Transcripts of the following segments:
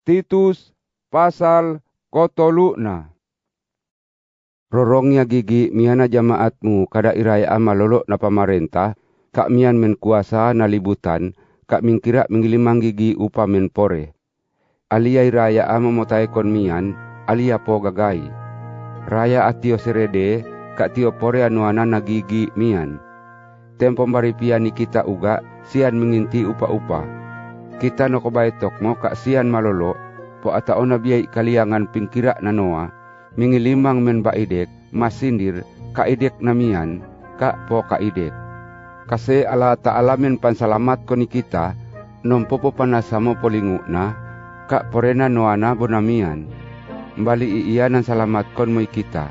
Titus pasal 3. Rorongnya gigi miana jamaatmu kada iraya malolo na pamarentah, kak mian men kuasa na libutan, kak mingkira menggilimang gigi upa men pore. Alia iraya memotai kon mian, alia po gagai. Raya atio serede, kak tio pore anuana na gigi mian. Tempo maripia ni kita uga, sian menginti upa-upa. Kita no kobaitok mo kak sian malolo, po ataona biay kaliangan pingkira na noa, mingilimang men baidek, masindir, kaidek namian, kak po kaidek. Kasi ala ta'ala men pansalamat ko ni kita, nompopo panasamo polingu na, kak porena noana bonamian. Mbali iya ng salamat kon mo'y kita.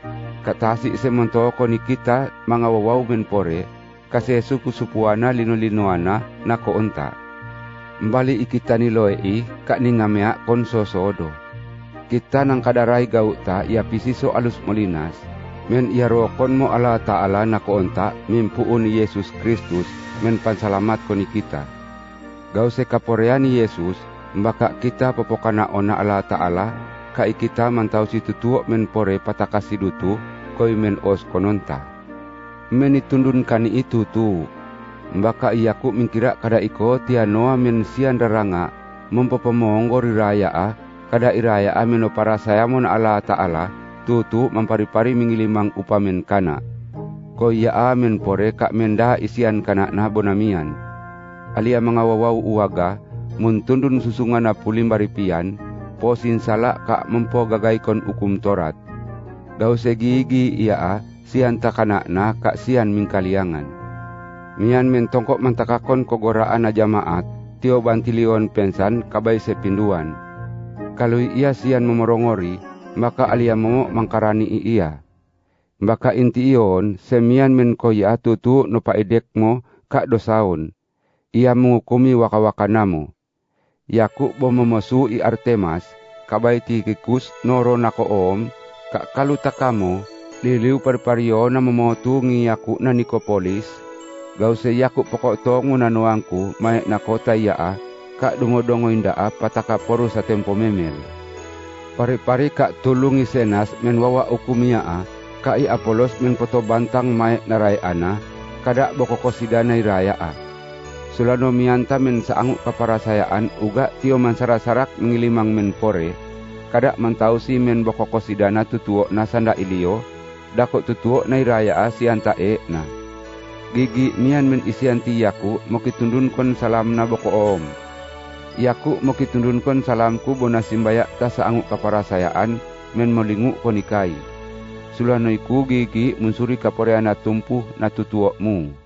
Katasi semonto ko ni kita, mga wawaw men pore, kasi supu-supuana lino-linoana na koonta. Mbali ikita ni Loei, kak ni ngamea kon sosodo. Kita nang kadaray gauta, ia pisiso alus molinas, men iarokon mo ala ta'ala na koonta, mimpuun ni Yesus Kristus, men pansalamat ko ni kita. Gau se kaporean ni Yesus, mbaka kita popokana ona ala ta'ala, kai kita mantau si tutuo men pore patakasidutu, koi men os kononta. Men itundun kani itu tu, mbaka iyaku mingkira kada iko tia noa men sian daranga, mempopomongo riraya kada iraya meno para sayamon ala ta'ala, tutu mamparipari mingilimang upamen kana. Ko iya men pore kak menda isian kana na bonamian. Alia mga wawaw uwaga, muntundun susungan na pulim baripian, posin sala kak mempo gagaykon ukum torat. Gau segigi iya sian takana na kak sian mingkaliangan. Mian mentongkok mantakakon kogoraan na jamaat, tio bantilion pensan kabay sepinduan. Kalau ia sian memorongori, maka alia mo mangkarani iya. Maka inti iyon, semian menkoya tutu no paidek mo kak dosaon. Ia mengukumi waka-wakanamo. Yaku bo memosu i Artemas, kabay tikikus noro nakoom, kak kalutakamo, liliw parpariyo na mamotu ngiyaku na Nikopolis. Gau se yaku pokok to ngunanuangku, may nakota iya kak dungodongo indaa pataka poru sa tempo memel. Pari-pari kak tulungi senas men wawa ukumiaa, kak i Apolos men poto bantang may naray ana, kada bokokosidana iraya Sulano mianta men saangu kaparasayaan uga tio mansarasarak mengilimang men pore, kada mantau si men bokokosidana tutuo na sanda ilio, dako tutuo na iraya sianta na. Gigi mian men isianti yaku mokitundun kon salam na bokoom. Yaku mokitundun kon salamku bona simbaya ta saangu kaparasayaan men molingu konikai. Sulanoiku gigi munsuri kaporeana tumpuh na tutuo mu.